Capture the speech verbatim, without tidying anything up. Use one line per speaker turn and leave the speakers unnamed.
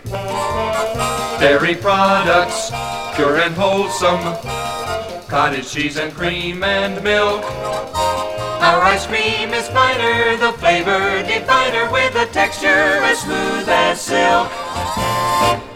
Dairy products, pure and wholesome, cottage cheese and cream and milk. Our ice cream is finer, the flavor definer, with a texture as smooth as silk.